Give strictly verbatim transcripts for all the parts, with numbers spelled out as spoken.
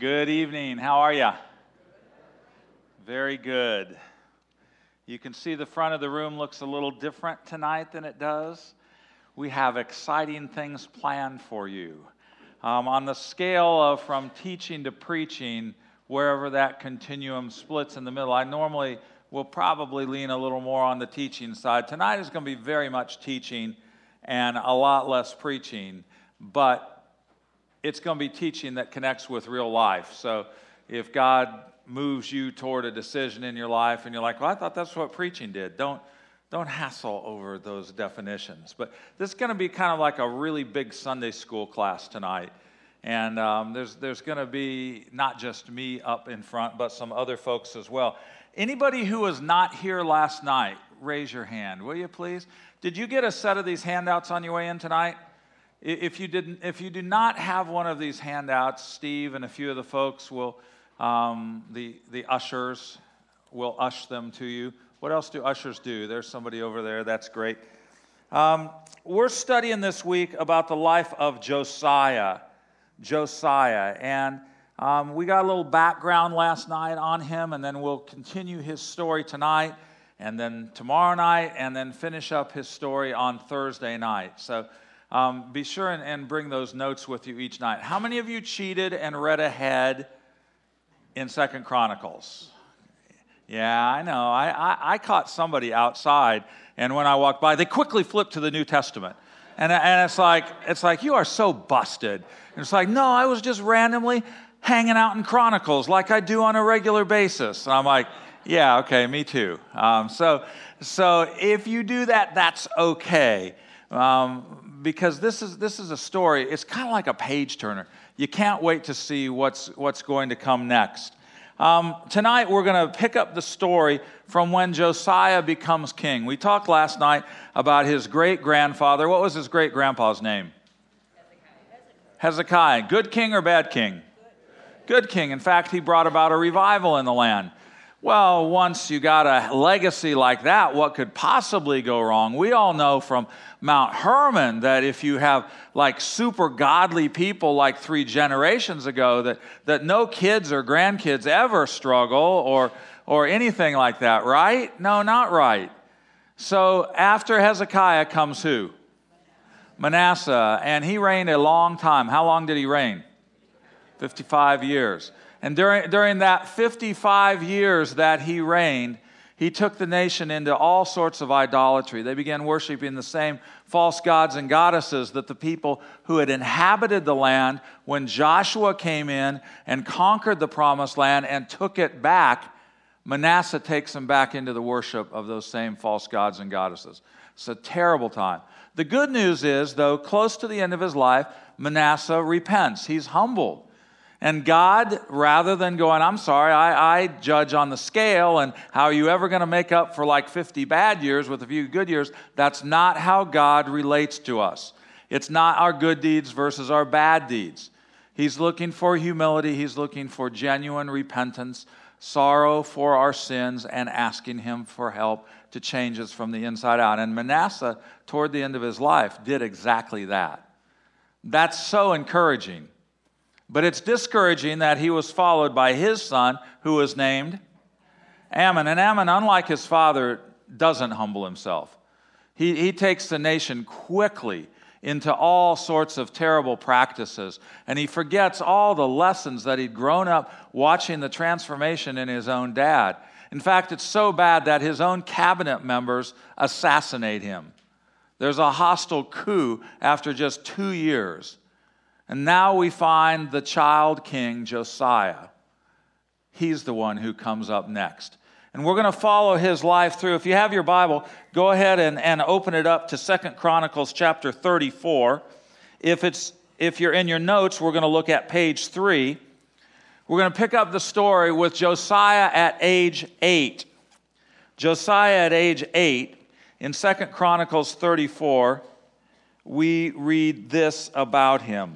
Good evening. How are you? Very good. You can see the front of the room looks a little different tonight than it does. We have exciting things planned for you. Um, on the scale of from teaching to preaching, wherever that continuum splits in the middle, I normally will probably lean a little more on the teaching side. Tonight is going to be very much teaching and a lot less preaching, but it's going to be teaching that connects with real life. So if God moves you toward a decision in your life and you're like, well, I thought that's what preaching did, don't don't hassle over those definitions. But this is going to be kind of like a really big Sunday school class tonight. And um, there's there's going to be not just me up in front, but some other folks as well. Anybody who was not here last night, raise your hand, will you please? Did you get a set of these handouts on your way in tonight? If you didn't, if you do not have one of these handouts, Steve and a few of the folks will, um, the the ushers will ush them to you. What else do ushers do? There's somebody over there. That's great. Um, we're studying this week about the life of Josiah. Josiah, and um, we got a little background last night on him, and then we'll continue his story tonight, and then tomorrow night, and then finish up his story on Thursday night. So. Um, be sure and, and bring those notes with you each night. How many of you cheated and read ahead in Second Chronicles? Yeah, I know. I, I, I caught somebody outside, and when I walked by, they quickly flipped to the New Testament. And, and it's like, it's like, you are so busted. And it's like, no, I was just randomly hanging out in Chronicles like I do on a regular basis. And I'm like, yeah, okay, me too. Um, so, so if you do that, that's okay. Um, because this is this is a story. It's kind of like a page turner. You can't wait to see what's what's going to come next. Um, tonight we're going to pick up the story from when Josiah becomes king. We talked last night about his great grandfather. What was his great grandpa's name? Hezekiah. Hezekiah. Good king or bad king? Good king. In fact, he brought about a revival in the land. Well, once you got a legacy like that, what could possibly go wrong? We all know from Mount Hermon that if you have like super godly people like three generations ago, that, that no kids or grandkids ever struggle or, or anything like that, right? No, not right. So after Hezekiah comes who? Manasseh, and he reigned a long time. How long did he reign? fifty-five years. And during, during that fifty-five years that he reigned, he took the nation into all sorts of idolatry. They began worshiping the same false gods and goddesses that the people who had inhabited the land when Joshua came in and conquered the promised land and took it back, Manasseh takes them back into the worship of those same false gods and goddesses. It's a terrible time. The good news is, though, close to the end of his life, Manasseh repents. He's humbled. And God, rather than going, I'm sorry, I, I judge on the scale, and how are you ever going to make up for like fifty bad years with a few good years? That's not how God relates to us. It's not our good deeds versus our bad deeds. He's looking for humility. He's looking for genuine repentance, sorrow for our sins, and asking him for help to change us from the inside out. And Manasseh, toward the end of his life, did exactly that. That's so encouraging. But it's discouraging that he was followed by his son, who was named Amon. And Amon, unlike his father, doesn't humble himself. He, he takes the nation quickly into all sorts of terrible practices. And he forgets all the lessons that he'd grown up watching the transformation in his own dad. In fact, it's so bad that his own cabinet members assassinate him. There's a hostile coup after just two years. And now we find the child king, Josiah. He's the one who comes up next. And we're going to follow his life through. If you have your Bible, go ahead and, and open it up to Second Chronicles chapter thirty-four. If it's if you're in your notes, we're going to look at page three. We're going to pick up the story with Josiah at age eight. Josiah at age eight, in Second Chronicles thirty-four, we read this about him.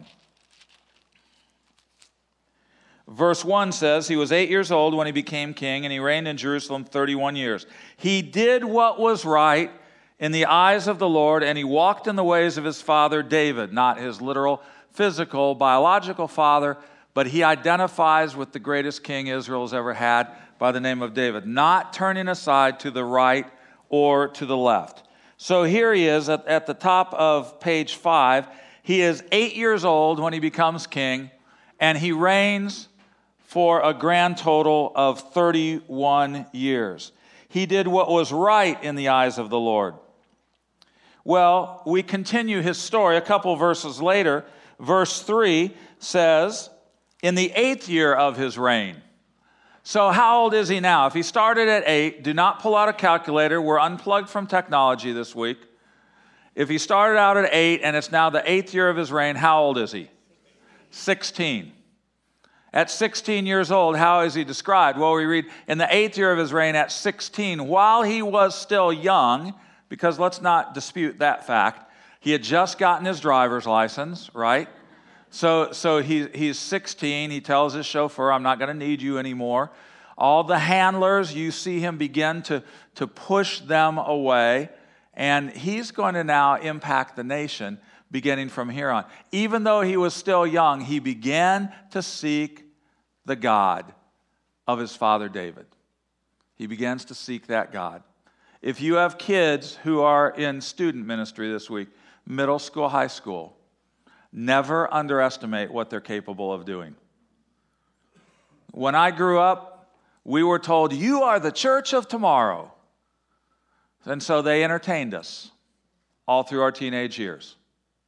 Verse one says, he was eight years old when he became king, and he reigned in Jerusalem thirty-one years. He did what was right in the eyes of the Lord, and he walked in the ways of his father David, not his literal, physical, biological father, but he identifies with the greatest king Israel has ever had by the name of David, not turning aside to the right or to the left. So here he is at, at the top of page five. He is eight years old when he becomes king, and he reigns for a grand total of thirty-one years. He did what was right in the eyes of the Lord. Well, we continue his story. A couple verses later, verse three says, in the eighth year of his reign. So how old is he now? If he started at eight, do not pull out a calculator. We're unplugged from technology this week. If he started out at eight and it's now the eighth year of his reign, how old is he? sixteen. At sixteen years old, how is he described? Well, we read, in the eighth year of his reign at sixteen, while he was still young, because let's not dispute that fact, he had just gotten his driver's license, right? So, so he, he's sixteen. He tells his chauffeur, I'm not going to need you anymore. All the handlers, you see him begin to, to push them away, and he's going to now impact the nation beginning from here on. Even though he was still young, he began to seek the God of his father David. He begins to seek that God. If you have kids who are in student ministry this week, middle school, high school, never underestimate what they're capable of doing. When I grew up, we were told, you are the church of tomorrow. And so they entertained us all through our teenage years.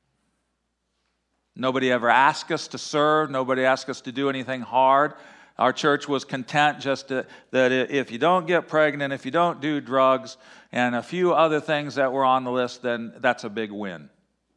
Nobody ever asked us to serve. Nobody asked us to do anything hard. Our church was content just to, that if you don't get pregnant, if you don't do drugs, and a few other things that were on the list, then that's a big win.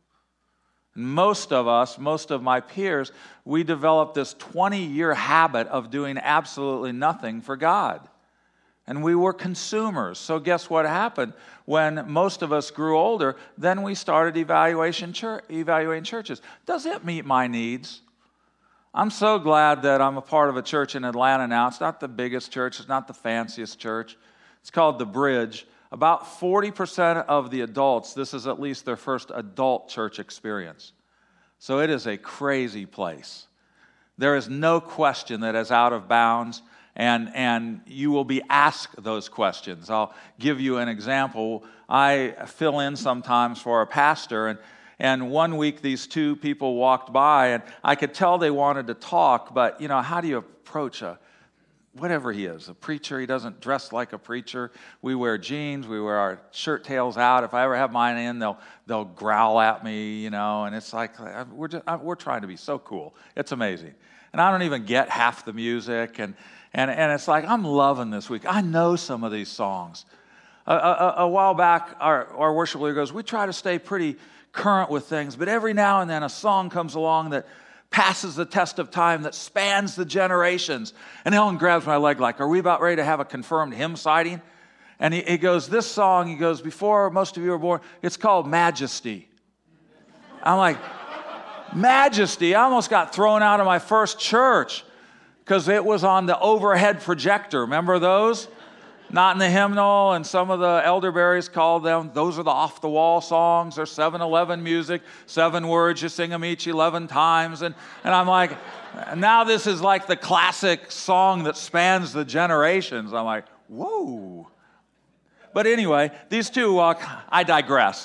Most of us, most of my peers, we developed this twenty-year habit of doing absolutely nothing for God. And we were consumers. So guess what happened? When most of us grew older, then we started evaluation church, evaluating churches. Does it meet my needs? I'm so glad that I'm a part of a church in Atlanta now. It's not the biggest church. It's not the fanciest church. It's called The Bridge. About forty percent of the adults, this is at least their first adult church experience. So it is a crazy place. There is no question that is out of bounds, and, and you will be asked those questions. I'll give you an example. I fill in sometimes for a pastor, and, and one week these two people walked by, and I could tell they wanted to talk, but, you know, how do you approach a whatever he is, a preacher? He doesn't dress like a preacher. We wear jeans. We wear our shirt tails out. If I ever have mine in, they'll they'll growl at me, you know. And it's like we're just, we're trying to be so cool. It's amazing. And I don't even get half the music. And and and it's like I'm loving this week. I know some of these songs. A, a, a while back, our our worship leader goes, we try to stay pretty current with things, but every now and then a song comes along that passes the test of time, that spans the generations. And Ellen grabs my leg like, are we about ready to have a confirmed hymn sighting? And he, he goes, this song, he goes, before most of you were born, it's called Majesty. I'm like, Majesty? I almost got thrown out of my first church because it was on the overhead projector. Remember those? Not in the hymnal, and some of the elderberries called them, those are the off-the-wall songs, or seven eleven music, seven words, you sing them each eleven times. And, and I'm like, now this is like the classic song that spans the generations. I'm like, whoa. But anyway, these two walk, I digress.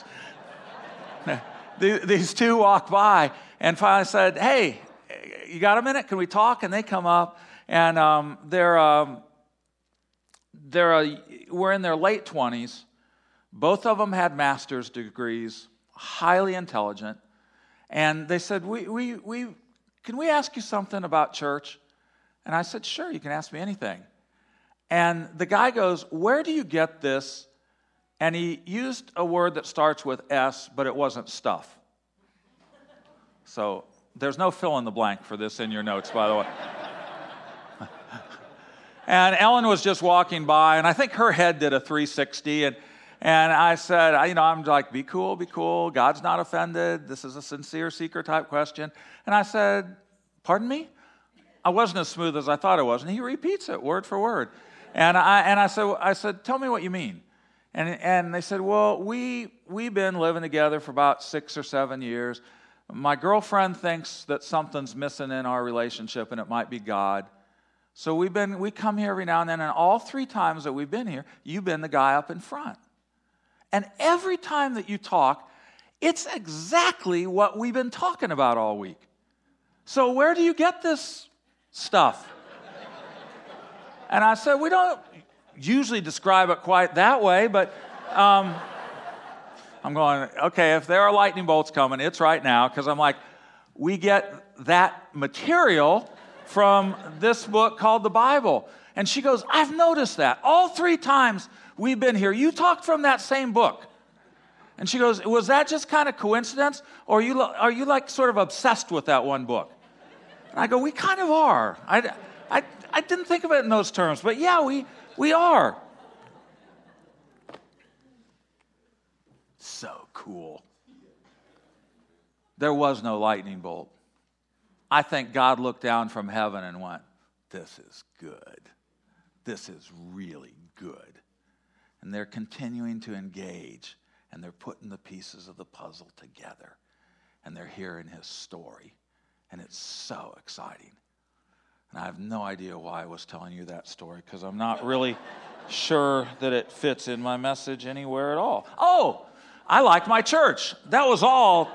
These two walk by and finally said, hey, you got a minute? Can we talk? And they come up, and um, they're... Um, They're a, we're in their late twenties. Both of them had master's degrees, highly intelligent. And they said, we, we, we, can we ask you something about church? And I said, sure, you can ask me anything. And the guy goes, where do you get this? And he used a word that starts with S, but it wasn't stuff. So there's no fill in the blank for this in your notes, by the way. And Ellen was just walking by, and I think her head did a three sixty, and and I said, you know, I'm like, be cool, be cool. God's not offended. This is a sincere seeker type question. And I said, pardon me? I wasn't as smooth as I thought I was, and he repeats it word for word. And I and I said, I said, tell me what you mean. And and they said, well, we we've been living together for about six or seven years. My girlfriend thinks that something's missing in our relationship, and it might be God. So we've been, we come here every now and then, and all three times that we've been here, you've been the guy up in front. And every time that you talk, it's exactly what we've been talking about all week. So where do you get this stuff? And I said, we don't usually describe it quite that way, but um, I'm going, okay, if there are lightning bolts coming, it's right now, because I'm like, we get that material from this book called the Bible. And she goes, I've noticed that. All three times we've been here, you talked from that same book. And she goes, was that just kind of coincidence? Or are you, are you like sort of obsessed with that one book? And I go, we kind of are. I, I, I didn't think of it in those terms, but yeah, we, we are. So cool. There was no lightning bolt. I think God looked down from heaven and went, this is good. This is really good. And they're continuing to engage, and they're putting the pieces of the puzzle together, and they're hearing his story, and it's so exciting. And I have no idea why I was telling you that story, because I'm not really sure that it fits in my message anywhere at all. Oh, I like my church. That was all.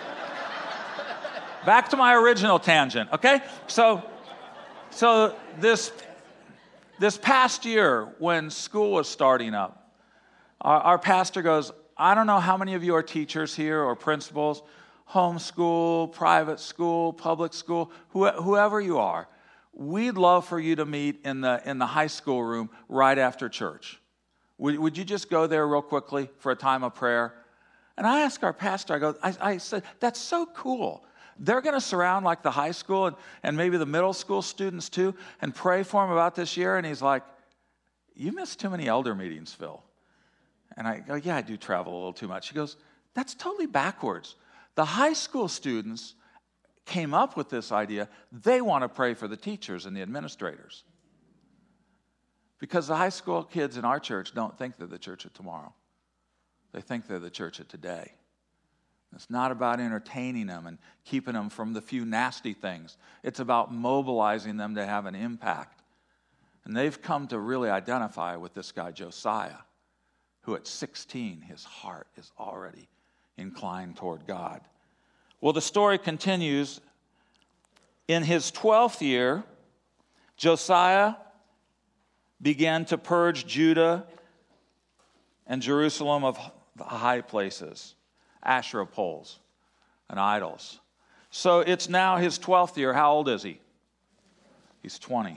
Back to my original tangent, okay? So, so this, this past year, when school was starting up, our, our pastor goes, I don't know how many of you are teachers here or principals, homeschool, private school, public school, wh- whoever you are. We'd love for you to meet in the, in the high school room right after church. Would, would you just go there real quickly for a time of prayer? And I asked our pastor, I go, I, I said, that's so cool. They're going to surround like the high school and, and maybe the middle school students too and pray for them about this year. And he's like, you missed too many elder meetings, Phil. And I go, yeah, I do travel a little too much. He goes, that's totally backwards. The high school students came up with this idea. They want to pray for the teachers and the administrators. Because the high school kids in our church don't think they're the church of tomorrow. They think they're the church of today. It's not about entertaining them and keeping them from the few nasty things. It's about mobilizing them to have an impact. And they've come to really identify with this guy, Josiah, who at sixteen, his heart is already inclined toward God. Well, the story continues. In his twelfth year, Josiah began to purge Judah and Jerusalem of the high places, Asherah poles, and idols. So it's now his twelfth year. How old is he? He's twenty.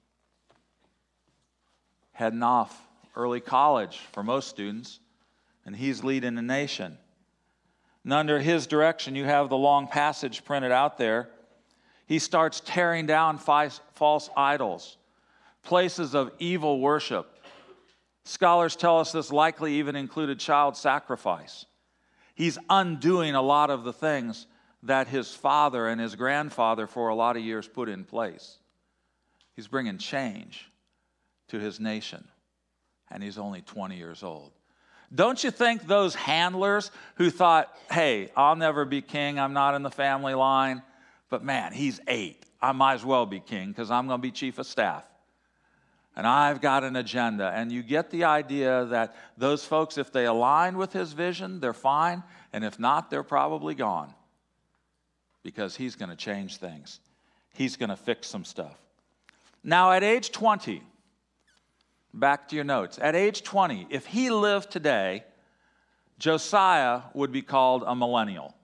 Heading off early college for most students, and he's leading the nation. And under his direction, you have the long passage printed out there. He starts tearing down false idols, places of evil worship. Scholars tell us this likely even included child sacrifice. He's undoing a lot of the things that his father and his grandfather for a lot of years put in place. He's bringing change to his nation, and he's only twenty years old. Don't you think those handlers who thought, hey, I'll never be king, I'm not in the family line, but man, he's eight. I might as well be king because I'm going to be chief of staff. And I've got an agenda. And you get the idea that those folks, if they align with his vision, they're fine. And if not, they're probably gone. Because he's going to change things. He's going to fix some stuff. Now, at age twenty, back to your notes. At age twenty, if he lived today, Josiah would be called a millennial.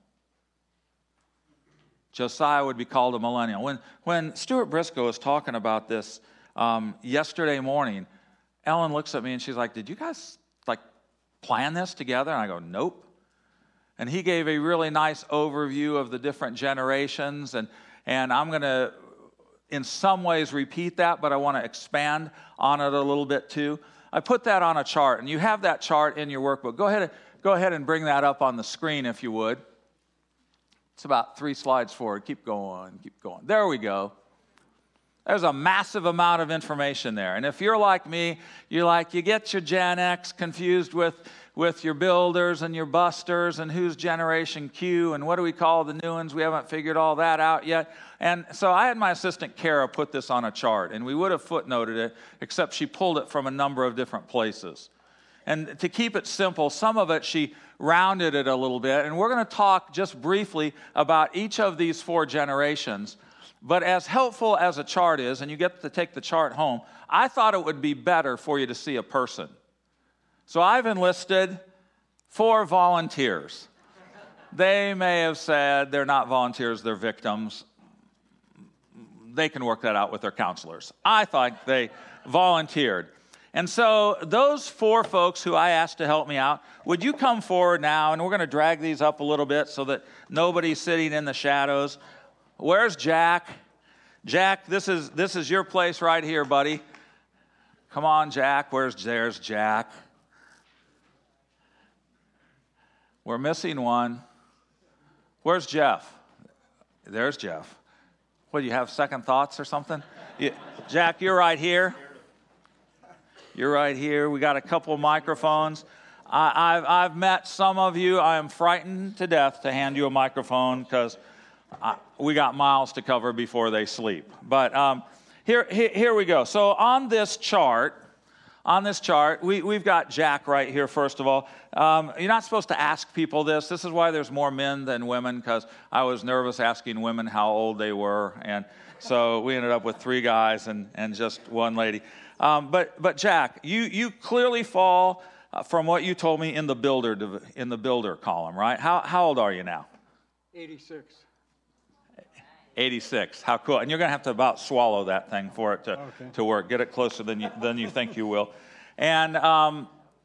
Josiah would be called a millennial. When, when Stuart Briscoe was talking about this, Um, yesterday morning, Ellen looks at me and she's like, did you guys like plan this together? And I go, nope. And he gave a really nice overview of the different generations, and, and I'm going to, in some ways, repeat that, but I want to expand on it a little bit too. I put that on a chart, and you have that chart in your workbook. Go ahead, go ahead and bring that up on the screen if you would. It's about three slides forward. Keep going, keep going. There we go. There's a massive amount of information there. And if you're like me, you're like, you get your Gen X confused with, with your builders and your busters and who's Generation Q and what do we call the new ones. We haven't figured all that out yet. And so I had my assistant Kara put this on a chart, and we would have footnoted it, except she pulled it from a number of different places. And to keep it simple, some of it she rounded it a little bit, and we're going to talk just briefly about each of these four generations. But as helpful as a chart is, and you get to take the chart home, I thought it would be better for you to see a person. So I've enlisted four volunteers. They may have said they're not volunteers, they're victims. They can work that out with their counselors. I thought they volunteered. And so those four folks who I asked to help me out, would you come forward now? And we're going to drag these up a little bit so that nobody's sitting in the shadows. Where's Jack? Jack, this is this is your place right here, buddy. Come on, Jack. Where's there's Jack? We're missing one. Where's Jeff? There's Jeff. What, do you have second thoughts or something? You, Jack, you're right here. You're right here. We got a couple of microphones. I, I've, I've met some of you. I am frightened to death to hand you a microphone because we got miles to cover before they sleep. But um, here, here, here we go. So on this chart, on this chart, we, we've got Jack right here, first of all. Um, you're not supposed to ask people this. This is why there's more men than women, because I was nervous asking women how old they were. And so we ended up with three guys and, and just one lady. Um, but but Jack, you you clearly fall uh, from what you told me in the builder in the builder column, right? How how old are you now? eighty-six. eighty-six. How cool! And you're going to have to about swallow that thing for it to okay. to work. Get it closer than you than you think you will. And um,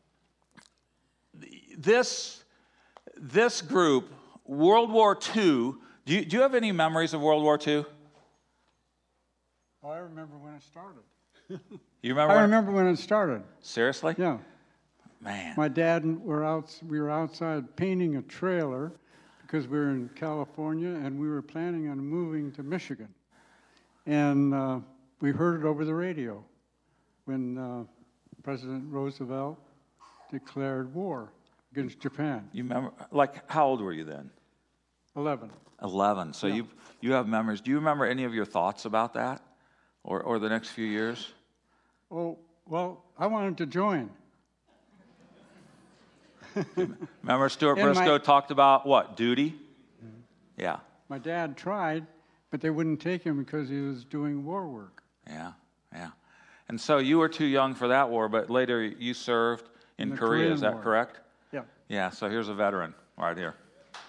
this this group, World War Two. Do you do you have any memories of World War Two? Oh, I remember when it started. You remember? I when remember when it started. Seriously? Yeah. Man. My dad and were out. We were outside painting a trailer because we were in California and we were planning on moving to Michigan, and uh, we heard it over the radio when uh, President Roosevelt declared war against Japan. You remember? Like, how old were you then? Eleven. Eleven. So Yeah. you you have memories. Do you remember any of your thoughts about that, or or the next few years? Oh well, I wanted to join. Remember Stuart In Briscoe my- talked about what? Duty? Mm-hmm. Yeah, My dad tried, but they wouldn't take him because he was doing war work. yeah, yeah. And so you were too young for that war, but later you served in, In the Korea, Korean is that War. correct? Yeah. Yeah, so here's a veteran right here.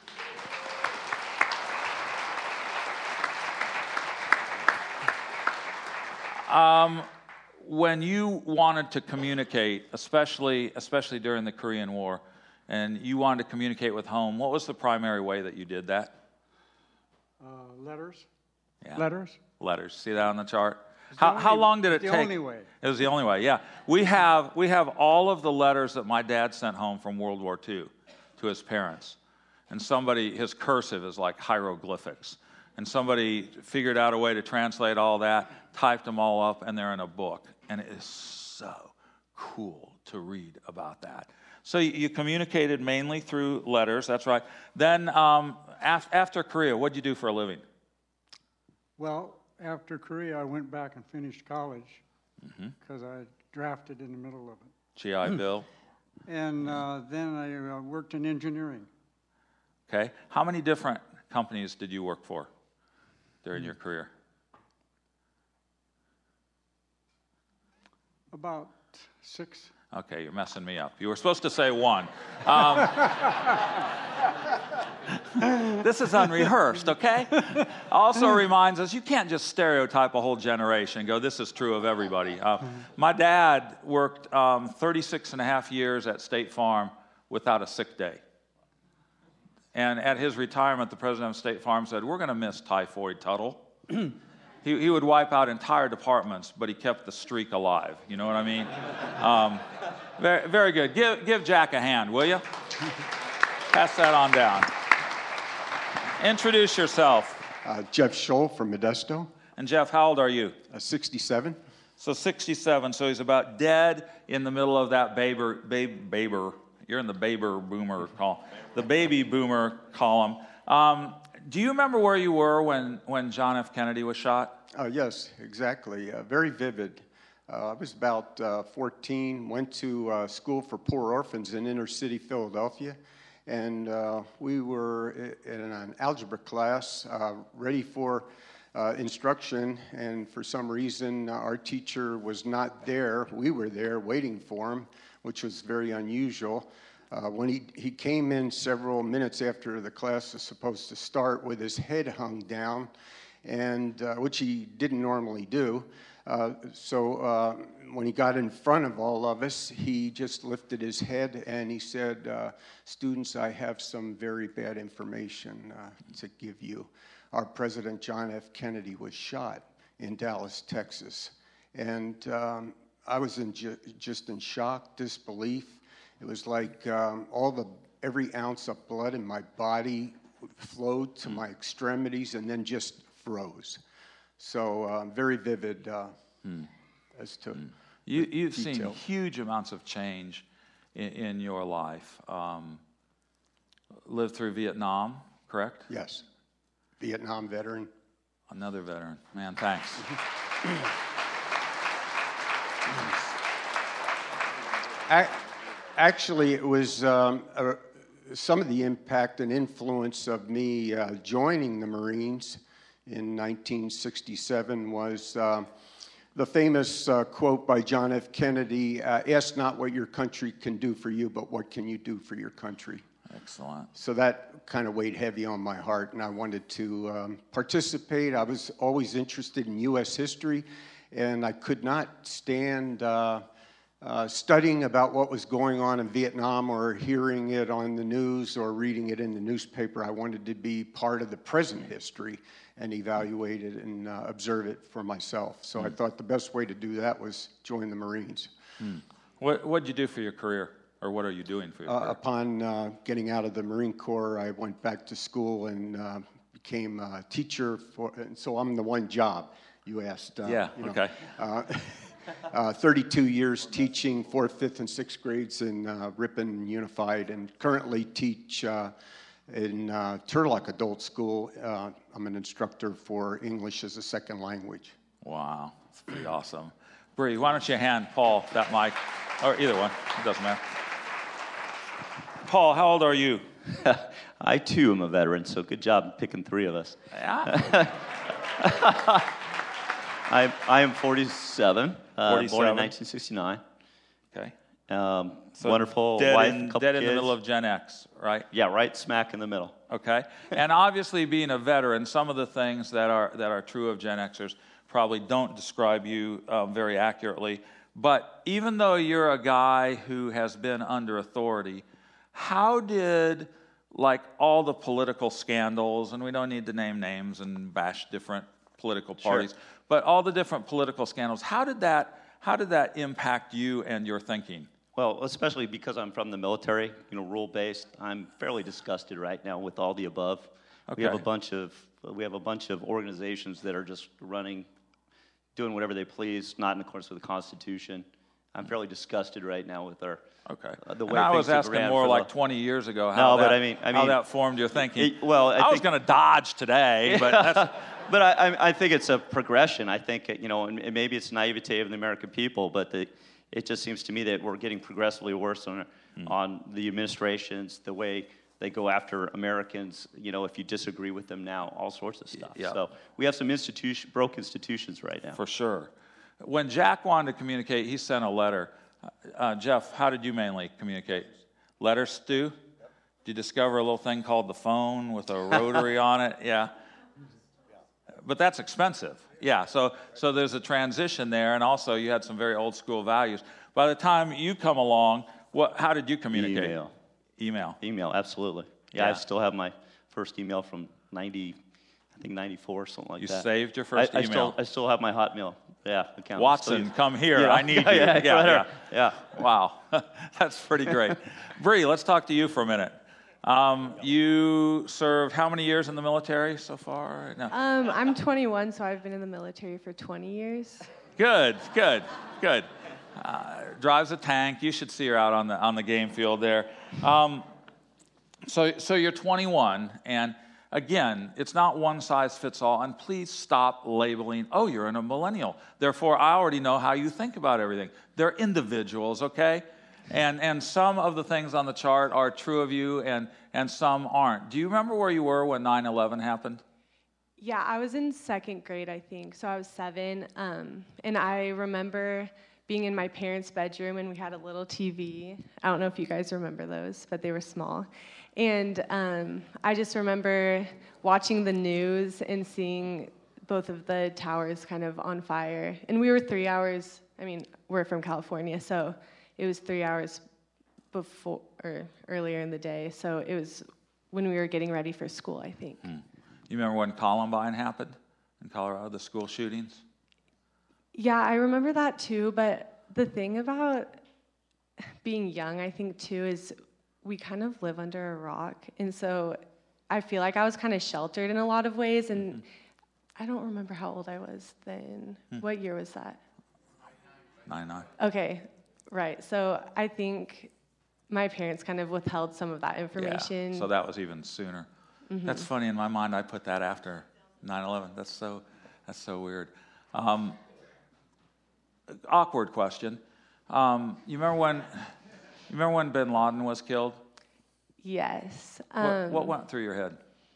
Um, when you wanted to communicate, especially especially during the Korean War, and you wanted to communicate with home, what was the primary way that you did that? Uh, letters. Yeah. Letters. Letters. See that on the chart? It's How the how only- long did it the take? only way. It was the only way. Yeah, we have we have all of the letters that my dad sent home from World War Two to his parents, and somebody his cursive is like hieroglyphics, and somebody figured out a way to translate all that, typed them all up, and they're in a book, and it is so cool to read about that. So you, you communicated mainly through letters. That's right. Then um, af- after Korea, what did you do for a living? Well, after Korea, I went back and finished college because I drafted in the middle of it. G I Bill. And uh, then I uh, worked in engineering. Okay. How many different companies did you work for during your career? About six. Okay, you're messing me up. You were supposed to say one. Um, this is unrehearsed, okay? Also reminds us you can't just stereotype a whole generation and go, this is true of everybody. Uh, my dad worked um, thirty-six and a half years at State Farm without a sick day. And at his retirement, the president of State Farm said, we're going to miss Typhoid Tuttle. He, he would wipe out entire departments, but he kept the streak alive. You know what I mean? Um, very, very good. Give, give Jack a hand, will you? Pass that on down. Introduce yourself. Uh, Jeff Scholl from Modesto, And Jeff, how old are you? uh, sixty-seven. So sixty-seven, so he's about dead in the middle of that Baber, Babe, Baber You're in the baby boomer column. The baby boomer column. Um, do you remember where you were when, when John F. Kennedy was shot? Uh, yes, exactly. Uh, very vivid. Uh, I was about uh, fourteen, went to uh, school for poor orphans in inner city Philadelphia, and uh, we were in an algebra class uh, ready for uh, instruction, and for some reason uh, our teacher was not there. We were there waiting for him, which was very unusual. Uh, when he, he came in several minutes after the class was supposed to start with his head hung down, and uh, which he didn't normally do. Uh, so uh, when he got in front of all of us, he just lifted his head and he said, uh, students, I have some very bad information uh, to give you. Our President John F. Kennedy was shot in Dallas, Texas. And um, I was in ju just in shock, disbelief. It was like um, all the, every ounce of blood in my body flowed to my extremities and then just froze. So uh, very vivid uh, hmm. as to hmm. you, You've detail. seen huge amounts of change in, in your life. Um, lived through Vietnam, correct? Yes. Vietnam veteran. Another veteran. Man, thanks. I, Actually, it was um, a, some of the impact and influence of me uh, joining the Marines in nineteen sixty-seven was uh, the famous uh, quote by John F. Kennedy, uh, ask not what your country can do for you, but what can you do for your country. Excellent. So that kind of weighed heavy on my heart, and I wanted to um, participate. I was always interested in U S history, and I could not stand uh, Uh, studying about what was going on in Vietnam or hearing it on the news or reading it in the newspaper. I wanted to be part of the present history and evaluate it and uh, observe it for myself. So mm. I thought the best way to do that was join the Marines. Mm. What what did you do for your career, or what are you doing for your uh, career? Upon uh, getting out of the Marine Corps, I went back to school and uh, became a teacher. For, and so I'm the one job you asked. Uh, yeah, you know, okay. Uh, Uh, thirty-two years teaching fourth, fifth, and sixth grades in uh, Ripon Unified, and currently teach uh, in uh, Turlock Adult School. Uh, I'm an instructor for English as a second language. Wow, that's pretty awesome. Bree, why don't you hand Paul that mic, or either one, it doesn't matter. Paul, how old are you? I too am a veteran, so good job picking three of us. Yeah. I, I am forty-seven, uh, forty-seven. Born in nineteen sixty-nine. Okay. Um, So wonderful dead wife, in, couple dead kids. in the middle of Gen X, right? Yeah, right smack in the middle. Okay. And obviously, being a veteran, some of the things that are that are true of Gen Xers probably don't describe you uh, very accurately. But even though you're a guy who has been under authority, how did, like, all the political scandals, and we don't need to name names and bash different political parties, Sure. but all the different political scandals, how did that how did that impact you and your thinking? Well, especially because I'm from the military, you know, rule-based. I'm fairly disgusted right now with all the above. Okay. We have a bunch of we have a bunch of organizations that are just running, doing whatever they please, not in accordance with the Constitution. I'm fairly disgusted right now with our Okay. uh, the And way I things was have asking ran more for like the, twenty years ago how, No, that, but I mean- I how mean- that formed your thinking. It- well, I I was think- going to dodge today, but that's, But I, I, I think it's a progression. I think, you know, and maybe it's naivete of the American people, but the, it just seems to me that we're getting progressively worse on, mm. on the administrations, the way they go after Americans, you know, if you disagree with them now, all sorts of stuff. Yeah. So we have some institution, broke institutions right now. for sure. When Jack wanted to communicate, he sent a letter. Uh, Jeff, how did you mainly communicate? Letters, Stu? Yep. Did you discover a little thing called the phone with a rotary on it? Yeah. But that's expensive. Yeah, so so there's a transition there, and also you had some very old school values. By the time you come along, what? How did you communicate? Email. Email. Email, absolutely. Yeah, Yeah. I still have my first email from ninety, I think ninety-four, something like You that. saved your first I, I email. Still, I still have my Hotmail, yeah, account. Watson, Still- come here. Yeah, I need yeah, you. Yeah, yeah, yeah, yeah. yeah. Wow, that's pretty great. Bree, let's talk to you for a minute. Um, you served how many years in the military so far? No. Um, I'm twenty-one, so I've been in the military for twenty years. Good, good, good. uh, drives a tank. You should see her out on the on the game field there. Um, so, so you're twenty-one, and again, it's not one size fits all. And please stop labeling, oh, you're a millennial. Therefore, I already know how you think about everything. They're individuals, okay? And and some of the things on the chart are true of you, and and some aren't. Do you remember where you were when nine eleven happened? Yeah, I was in second grade, I think. So I was seven, um, and I remember being in my parents' bedroom, and we had a little T V. I don't know if you guys remember those, but they were small. And um, I just remember watching the news and seeing both of the towers kind of on fire. And we were three hours, I mean, we're from California, so it was three hours before, or earlier in the day. So it was when we were getting ready for school, I think. Hmm. You remember when Columbine happened in Colorado, the school shootings? Yeah, I remember that too, but the thing about being young, I think too, is we kind of live under a rock. And so I feel like I was kind of sheltered in a lot of ways, and mm-hmm. I don't remember how old I was then. Hmm. What year was that? ninety-nine. Okay, right. So I think my parents kind of withheld some of that information. Yeah, so that was even sooner. Mm-hmm. That's funny. In my mind, I put that after nine eleven. That's so, that's so weird. Um, awkward question. Um, you remember when, you remember when Bin Laden was killed? Yes. What, Um, what went through your head?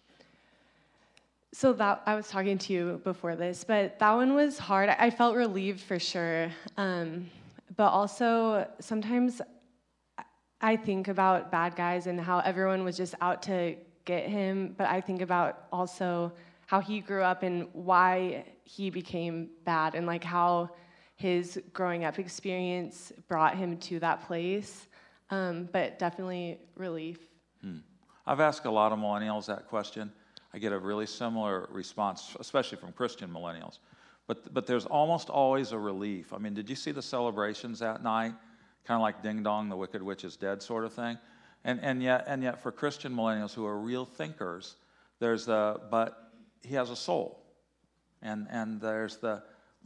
So that I was talking to you before this, but that one was hard. I felt relieved for sure, um, but also sometimes I think about bad guys and how everyone was just out to get him, but I think about also how he grew up and why he became bad, and like how his growing up experience brought him to that place, um, but definitely relief. Hmm. I've asked a lot of millennials that question. I get a really similar response, especially from Christian millennials. But but there's almost always a relief. I mean, did you see the celebrations that night? Kind of like Ding Dong, the Wicked Witch is dead sort of thing. And and yet and yet for Christian millennials who are real thinkers, there's the, but he has a soul. And and there's the,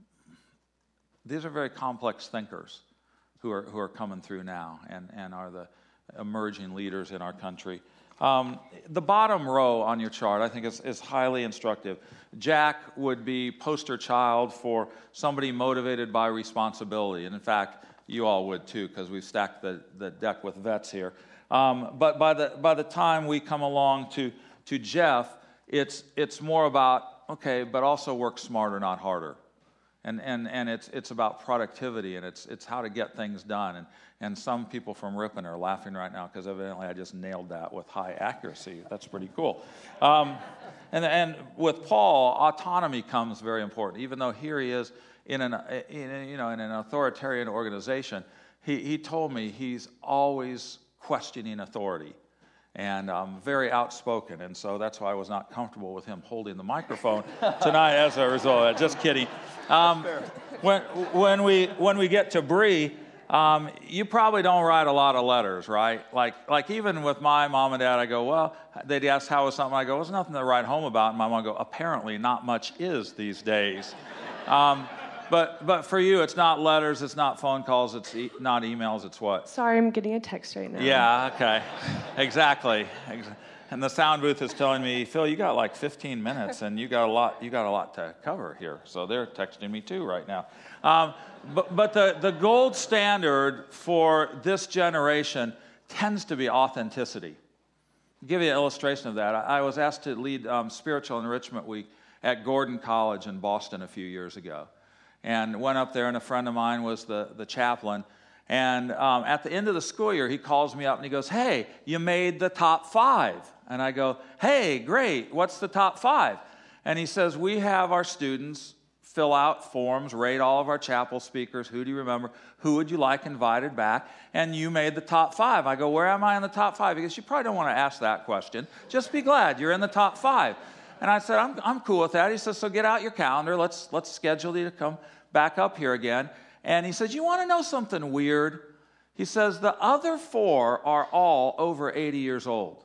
these are very complex thinkers who are who are coming through now and, and are the emerging leaders in our country. Um, the bottom row on your chart, I think, is, is highly instructive. Jack would be poster child for somebody motivated by responsibility. And in fact, you all would too, because we've stacked the, the deck with vets here. Um, but by the by the time we come along to to Jeff, it's it's more about, okay, but also work smarter, not harder. And and and it's it's about productivity, and it's it's how to get things done. And and some people from Ripon are laughing right now because evidently I just nailed that with high accuracy. That's pretty cool. Um, and and with Paul, autonomy comes very important. Even though here he is in an in, you know in an authoritarian organization, he he told me he's always questioning authority. And um, very outspoken, and so that's why I was not comfortable with him holding the microphone tonight as a result. Just kidding. Um, when when we when we get to Bree, um, you probably don't write a lot of letters, right? Like like even with my mom and dad, I go, well, they'd ask how was something. I go, there's nothing to write home about. And my mom would go, apparently not much is these days. Um, But but for you, it's not letters, it's not phone calls, it's e- not emails, it's what? Sorry, I'm getting a text right now. Yeah, okay. Exactly. And the sound booth is telling me, Phil, you got like fifteen minutes and you got a lot you got a lot to cover here. So they're texting me too right now. Um, but but the, the gold standard for this generation tends to be authenticity. I'll give you an illustration of that. I, I was asked to lead um, Spiritual Enrichment Week at Gordon College in Boston a few years ago. And went up there, and a friend of mine was the, the chaplain. And um, at the end of the school year, he calls me up, and he goes, hey, you made the top five. And I go, hey, great, what's the top five? And he says, we have our students fill out forms, rate all of our chapel speakers. Who do you remember? Who would you like invited back? And you made the top five. I go, where am I in the top five? He goes, you probably don't want to ask that question. Just be glad you're in the top five. And I said, I'm I'm cool with that. He says, so get out your calendar. Let's let's schedule you to come back up here again. And he says, you want to know something weird? He says, the other four are all over eighty years old.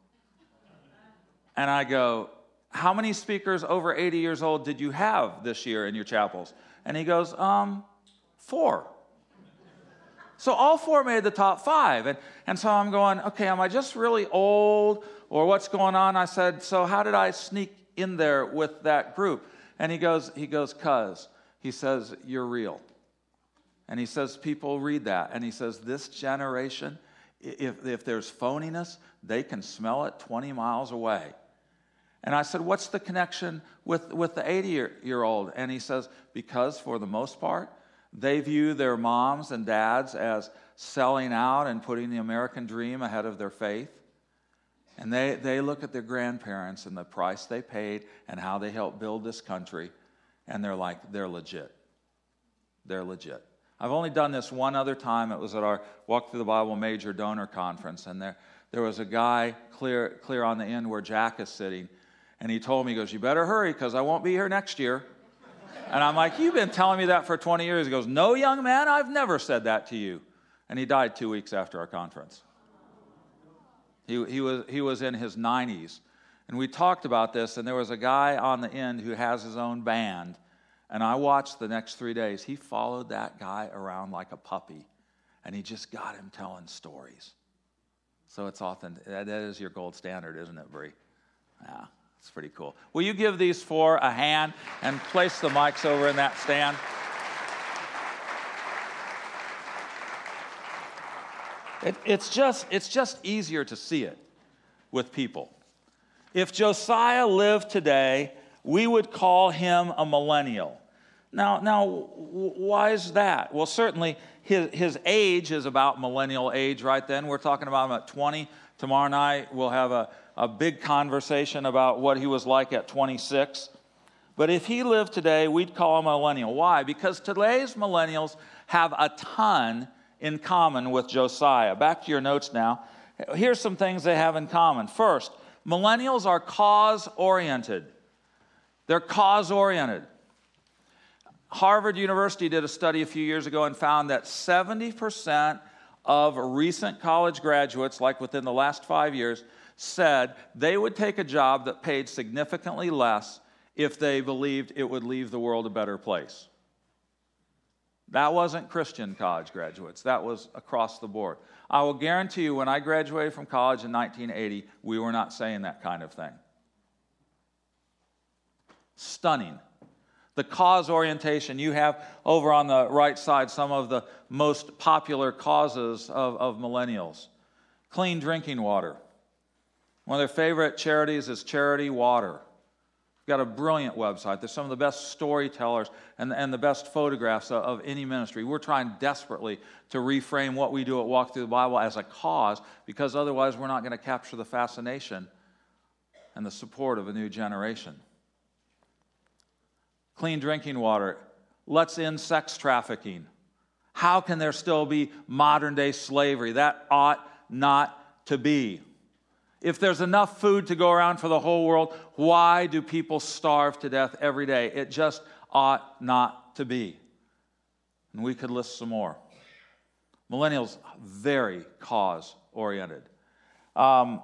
And I go, how many speakers over eighty years old did you have this year in your chapels? And he goes, um, four. So all four made the top five. And, and so I'm going, okay, am I just really old or what's going on? I said, so how did I sneak in there with that group? And he goes, he goes, cuz, he says, you're real. And he says, people read that. And he says, this generation, if, if there's phoniness, they can smell it twenty miles away. And I said, what's the connection with, with the eighty-year-old? And he says, because for the most part, they view their moms and dads as selling out and putting the American dream ahead of their faith. And they, they look at their grandparents and the price they paid and how they helped build this country, and they're like, they're legit. They're legit. I've only done this one other time. It was at our Walk Through the Bible Major Donor Conference, and there, there was a guy clear, clear on the end where Jack is sitting, and he told me, he goes, you better hurry because I won't be here next year. And I'm like, you've been telling me that for twenty years. He goes, no, young man, I've never said that to you. And he died two weeks after our conference. He, he, was, he was in his nineties. And we talked about this, and there was a guy on the end who has his own band. And I watched the next three days. He followed that guy around like a puppy. And he just got him telling stories. So it's authentic. That is your gold standard, isn't it, Bree? Yeah. It's pretty cool. Will you give these four a hand and place the mics over in that stand? It, it's just, it's just easier to see it with people. If Josiah lived today, we would call him a millennial. Now, now, why is that? Well, certainly his, his age is about millennial age right then. We're talking about him at twenty. Tomorrow night we'll have a a big conversation about what he was like at twenty-six. But if he lived today, we'd call him a millennial. Why? Because today's millennials have a ton in common with Josiah. Back to your notes now. Here's some things they have in common. First, millennials are cause-oriented. They're cause-oriented. Harvard University did a study a few years ago and found that seventy percent of recent college graduates, like within the last five years, said they would take a job that paid significantly less if they believed it would leave the world a better place. That wasn't Christian college graduates. That was across the board. I will guarantee you, when I graduated from college in nineteen eighty, we were not saying that kind of thing. Stunning. The cause orientation. You have over on the right side some of the most popular causes of, of millennials. Clean drinking water. One of their favorite charities is Charity Water. We've got a brilliant website. There's some of the best storytellers and, and the best photographs of, of any ministry. We're trying desperately to reframe what we do at Walk Through the Bible as a cause, because otherwise we're not going to capture the fascination and the support of a new generation. Clean drinking water. Let's end sex trafficking. How can there still be modern-day slavery? That ought not to be. If there's enough food to go around for the whole world, why do people starve to death every day? It just ought not to be. And we could list some more. Millennials, very cause-oriented. Um,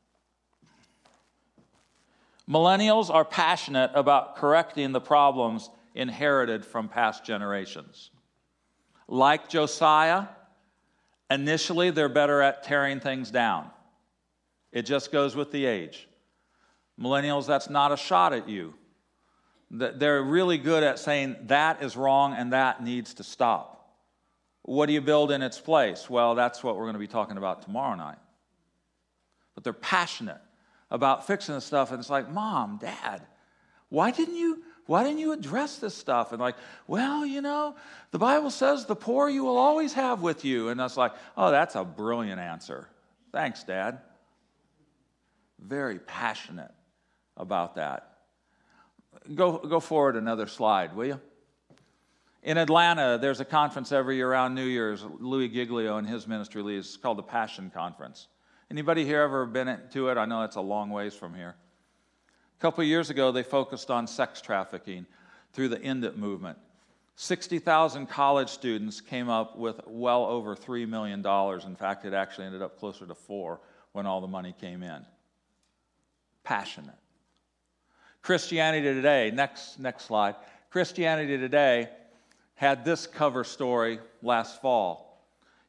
millennials are passionate about correcting the problems inherited from past generations. Like Josiah, initially they're better at tearing things down. It just goes with the age. Millennials, that's not a shot at you. They're really good at saying that is wrong and that needs to stop. What do you build in its place? Well, that's what we're going to be talking about tomorrow night. But they're passionate about fixing this stuff, and it's like, Mom, Dad, why didn't you why didn't you address this stuff? And like, well, you know, the Bible says the poor you will always have with you. And that's like, oh, that's a brilliant answer. Thanks, Dad. Very passionate about that. Go, go forward another slide, will you? In Atlanta, there's a conference every year around New Year's. Louis Giglio and his ministry leads. It's called the Passion Conference. Anybody here ever been to it? I know it's a long ways from here. A couple of years ago, they focused on sex trafficking through the End It movement. sixty thousand college students came up with well over three million dollars. In fact, it actually ended up closer to four when all the money came in. Passionate. Christianity Today, next, next slide. Christianity Today had this cover story last fall.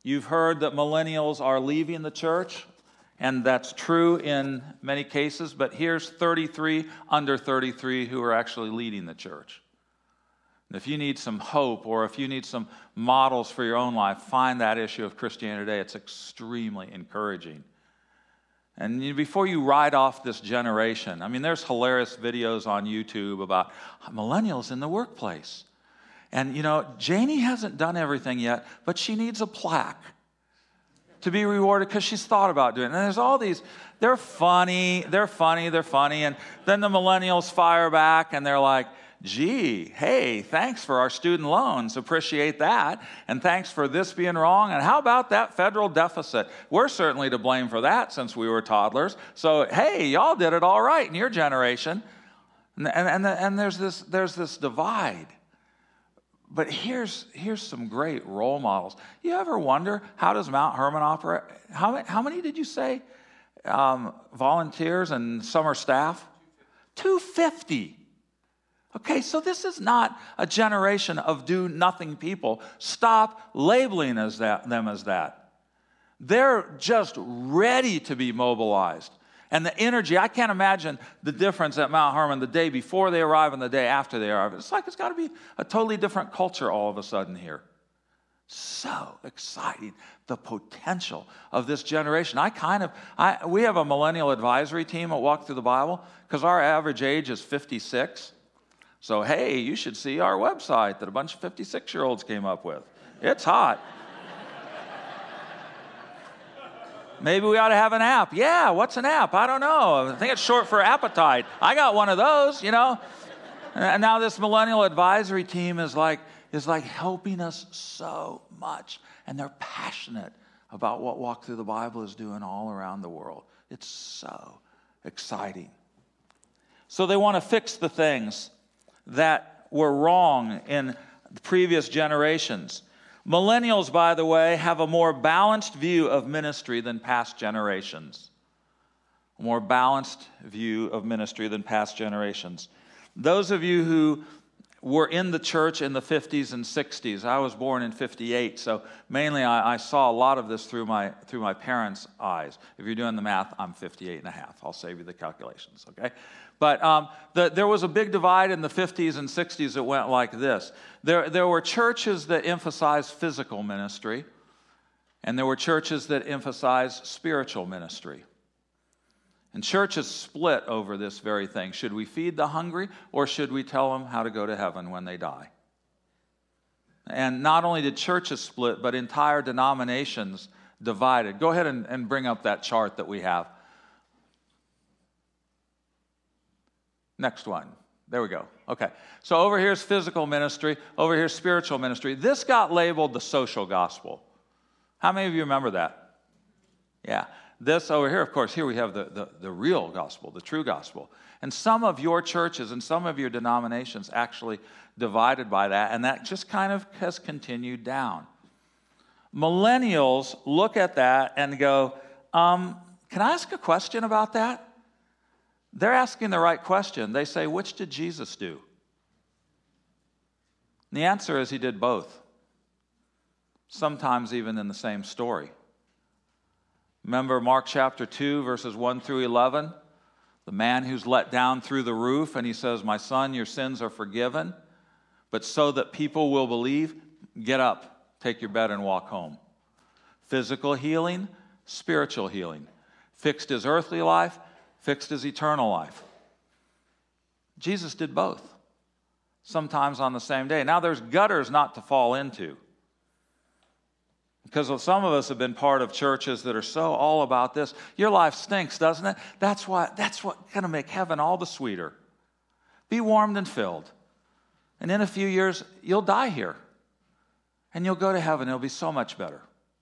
You've heard that millennials are leaving the church, and that's true in many cases, but here's thirty-three under thirty-three who are actually leading the church. And if you need some hope or if you need some models for your own life, find that issue of Christianity Today. It's extremely encouraging. And you, before you write off this generation, I mean, there's hilarious videos on YouTube about millennials in the workplace. And, you know, Janie hasn't done everything yet, but she needs a plaque to be rewarded because she's thought about doing it. And there's all these, they're funny, they're funny, they're funny. And then the millennials fire back and they're like, gee, hey, thanks for our student loans. Appreciate that. And thanks for this being wrong. And how about that federal deficit? We're certainly to blame for that since we were toddlers. So, hey, y'all did it all right in your generation. And, and, and, and there's this, there's this divide. But here's, here's some great role models. You ever wonder, how does Mount Hermon operate? How, how many did you say um, volunteers and summer staff? two hundred fifty. Okay, so this is not a generation of do-nothing people. Stop labeling as that, them as that. They're just ready to be mobilized. And the energy, I can't imagine the difference at Mount Hermon the day before they arrive and the day after they arrive. It's like it's got to be a totally different culture all of a sudden here. So exciting, the potential of this generation. I kind of, I, we have a millennial advisory team at Walk Through the Bible because our average age is fifty-six. So, hey, you should see our website that a bunch of fifty-six-year-olds came up with. It's hot. Maybe we ought to have an app. Yeah, what's an app? I don't know. I think it's short for appetite. I got one of those, you know. And now this millennial advisory team is like, is like helping us so much. And they're passionate about what Walk Through the Bible is doing all around the world. It's so exciting. So they want to fix the things that were wrong in the previous generations. Millennials, by the way, have a more balanced view of ministry than past generations. A more balanced view of ministry than past generations. Those of you who were in the church in the fifties and sixties, I was born in fifty-eight, so mainly I, I saw a lot of this through my through my parents' eyes. If you're doing the math, I'm fifty-eight and a half. I'll save you the calculations, okay? But um, the, there was a big divide in the fifties and sixties that went like this. There, there were churches that emphasized physical ministry, and there were churches that emphasized spiritual ministry. And churches split over this very thing. Should we feed the hungry, or should we tell them how to go to heaven when they die? And not only did churches split, but entire denominations divided. Go ahead and, and bring up that chart that we have. Next one. There we go. Okay. So over here's physical ministry. Over here's spiritual ministry. This got labeled the social gospel. How many of you remember that? Yeah. This over here, of course, here we have the, the, the real gospel, the true gospel. And some of your churches and some of your denominations actually divided by that, and that just kind of has continued down. Millennials look at that and go, um, can I ask a question about that? They're asking the right question. They say, which did Jesus do? And the answer is he did both. Sometimes even in the same story. Remember Mark chapter two, verses one through eleven? The man who's let down through the roof, and he says, my son, your sins are forgiven. But so that people will believe, get up, take your bed, and walk home. Physical healing, spiritual healing. Fixed his earthly life, fixed his eternal life. Jesus did both, sometimes on the same day. Now, there's gutters not to fall into, because some of us have been part of churches that are so all about this. Your life stinks, doesn't it? That's what, that's what's going to make heaven all the sweeter. Be warmed and filled. And in a few years, you'll die here. And you'll go to heaven. It'll be so much better.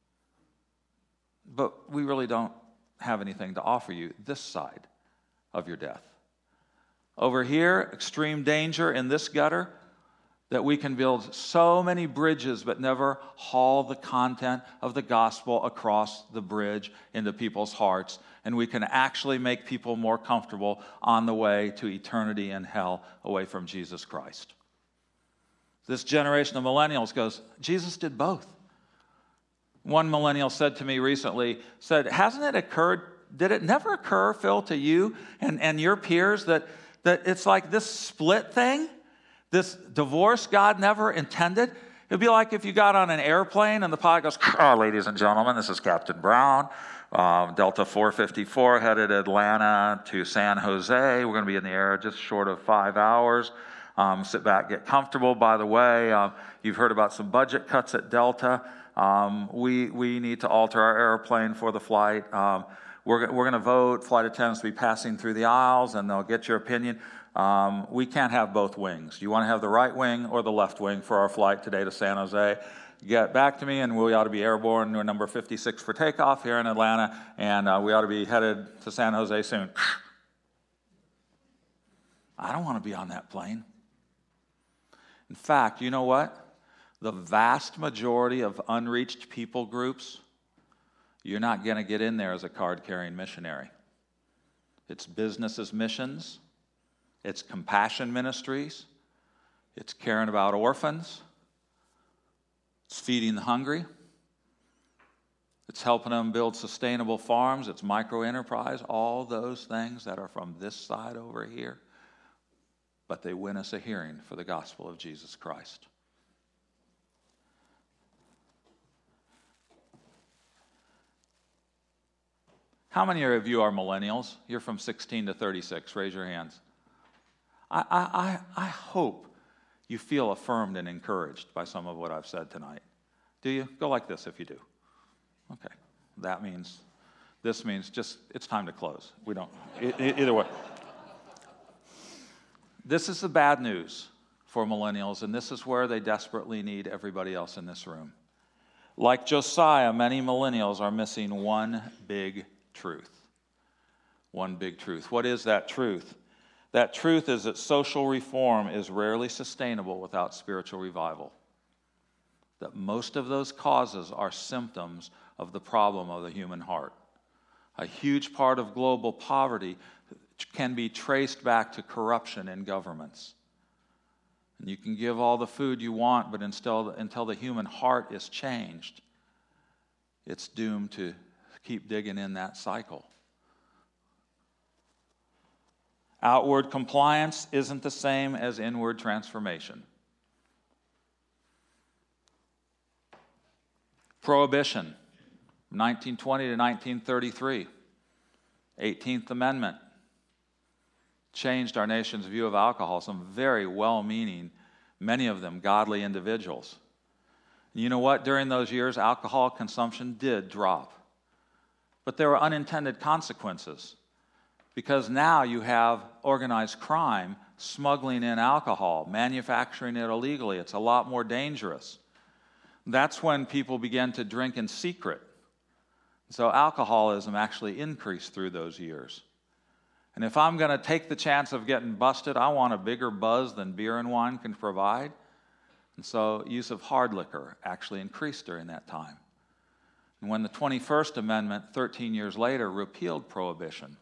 But we really don't have anything to offer you this side of your death. Over here, extreme danger in this gutter, that we can build so many bridges but never haul the content of the gospel across the bridge into people's hearts, and we can actually make people more comfortable on the way to eternity in hell away from Jesus Christ. This generation of millennials goes, Jesus did both. One millennial said to me recently, said, hasn't it occurred, did it never occur, Phil, to you and, and your peers that, that it's like this split thing, this divorce God never intended? It'd be like if you got on an airplane and the pilot goes, oh, ladies and gentlemen, this is Captain Brown, uh, Delta four fifty-four headed Atlanta to San Jose. We're going to be in the air just short of five hours. Um, sit back, get comfortable. By the way, uh, you've heard about some budget cuts at Delta. Um, we we need to alter our airplane for the flight. Um, we're we're going to vote. Flight attendants will be passing through the aisles, and they'll get your opinion. Um, we can't have both wings. Do you want to have the right wing or the left wing for our flight today to San Jose? Get back to me, and we ought to be airborne to number fifty-six for takeoff here in Atlanta, and uh, we ought to be headed to San Jose soon. I don't want to be on that plane. In fact, you know what? The vast majority of unreached people groups, you're not going to get in there as a card-carrying missionary. It's businesses missions. It's compassion ministries. It's caring about orphans. It's feeding the hungry. It's helping them build sustainable farms. It's micro-enterprise. All those things that are from this side over here. But they win us a hearing for the gospel of Jesus Christ. How many of you are millennials? You're from sixteen to thirty-six. Raise your hands. I, I, I hope you feel affirmed and encouraged by some of what I've said tonight. Do you? Go like this if you do. Okay. That means, this means just, it's time to close. We don't, either way. This is the bad news for millennials, and this is where they desperately need everybody else in this room. Like Josiah, many millennials are missing one big truth. One big truth. What is that truth? That truth is that social reform is rarely sustainable without spiritual revival. That most of those causes are symptoms of the problem of the human heart. A huge part of global poverty can be traced back to corruption in governments. And you can give all the food you want, but until, until the human heart is changed, it's doomed to keep digging in that cycle. Outward compliance isn't the same as inward transformation. Prohibition, nineteen twenty to nineteen thirty-three. eighteenth Amendment changed our nation's view of alcohol. Some very well-meaning, many of them godly individuals. And you know what? During those years, alcohol consumption did drop. But there were unintended consequences. Because now you have organized crime smuggling in alcohol, manufacturing it illegally. It's a lot more dangerous. That's when people began to drink in secret. So alcoholism actually increased through those years. And if I'm going to take the chance of getting busted, I want a bigger buzz than beer and wine can provide. And so use of hard liquor actually increased during that time. And when the twenty-first Amendment, thirteen years later, repealed prohibition,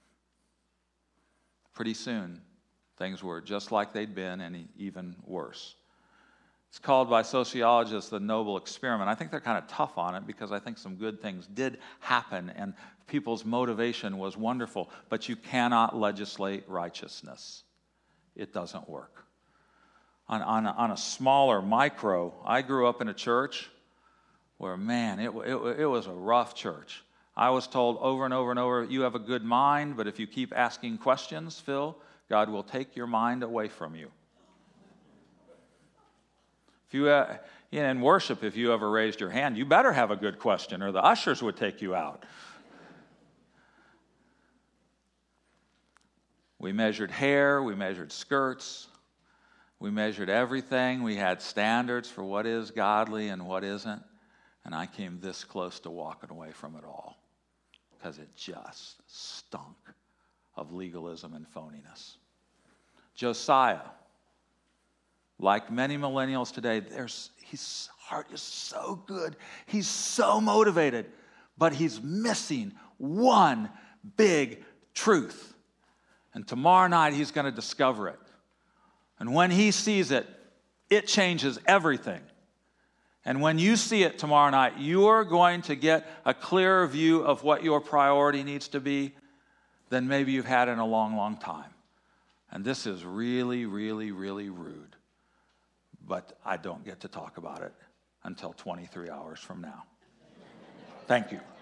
pretty soon, things were just like they'd been and even worse. It's called by sociologists the noble experiment. I think they're kind of tough on it because I think some good things did happen and people's motivation was wonderful, but you cannot legislate righteousness. It doesn't work. On, on, a, on a smaller micro, I grew up in a church where, man, it, it, it was a rough church. I was told over and over and over, you have a good mind, but if you keep asking questions, Phil, God will take your mind away from you. If you, uh, you know, in worship, if you ever raised your hand, you better have a good question or the ushers would take you out. We measured hair, we measured skirts, we measured everything. We had standards for what is godly and what isn't. And I came this close to walking away from it all because it just stunk of legalism and phoniness. Josiah, like many millennials today, there's, his heart is so good. He's so motivated, but he's missing one big truth. And tomorrow night, he's going to discover it. And when he sees it, it changes everything. And when you see it tomorrow night, you're going to get a clearer view of what your priority needs to be than maybe you've had in a long, long time. And this is really, really, really rude. But I don't get to talk about it until twenty-three hours from now. Thank you.